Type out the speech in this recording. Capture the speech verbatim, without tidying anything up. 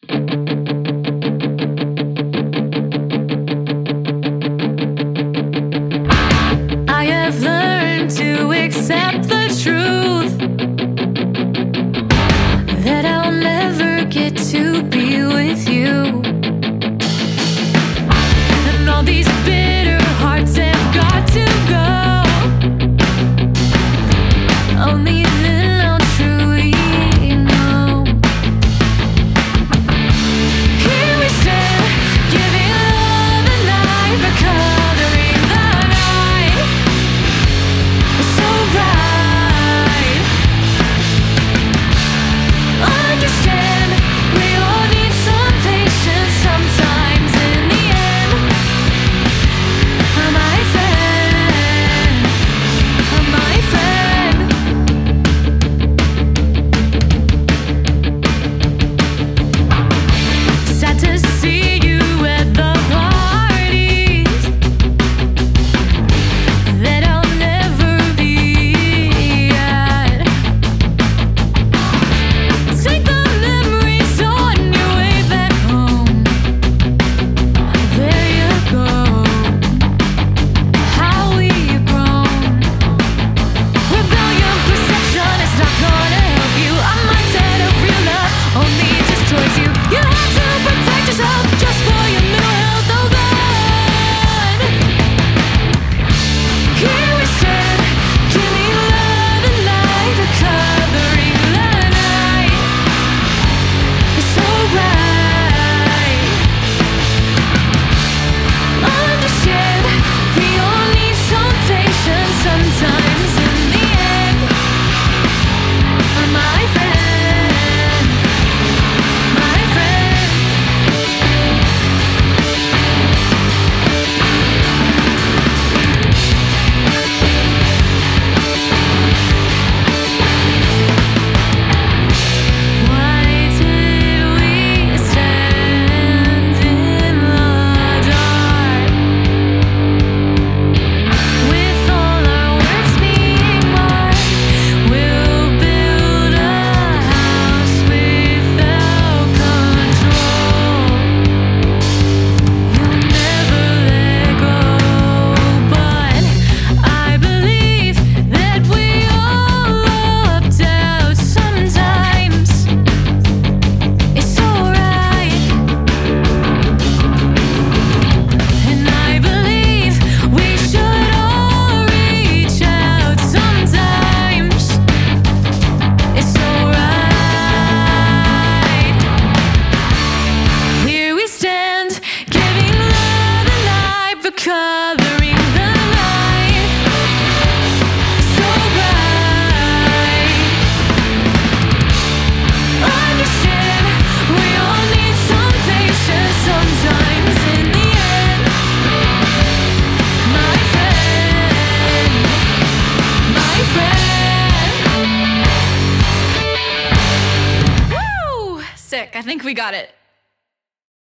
I have learned to accept the truth that I'll never get to be with you. And all these bitter hearts have got to go. Only then I'll truly know. Here we stand, giving love a life, recovering the night. It's so right. Understand, we all need some patience sometimes. In the end, my friend, my friend. Sad to see you at the parties that I'll never be at. Take the memories on your way back home. There you go. How we've grown. Rebellion, perception is not gonna help you. A mindset of real love only destroys you. You have to protect yourself just for your mental health. Oh God. Here we stand, giving love and life, recovering the night. It's so right. Understand, we all need some patience sometimes. In the end, my friend, my friend. Why did we stand in the dark? With all our words being marked, we'll build a house without control. You'll never let go, but I believe that we all opt out sometimes. It's alright. And I believe we should all reach out sometimes. It's alright. Here we stand, giving love a life, recovering the night. So right. Understand, we all need some patience sometimes. In the end, my friend, my friend. Woo! Sick. I think we got it.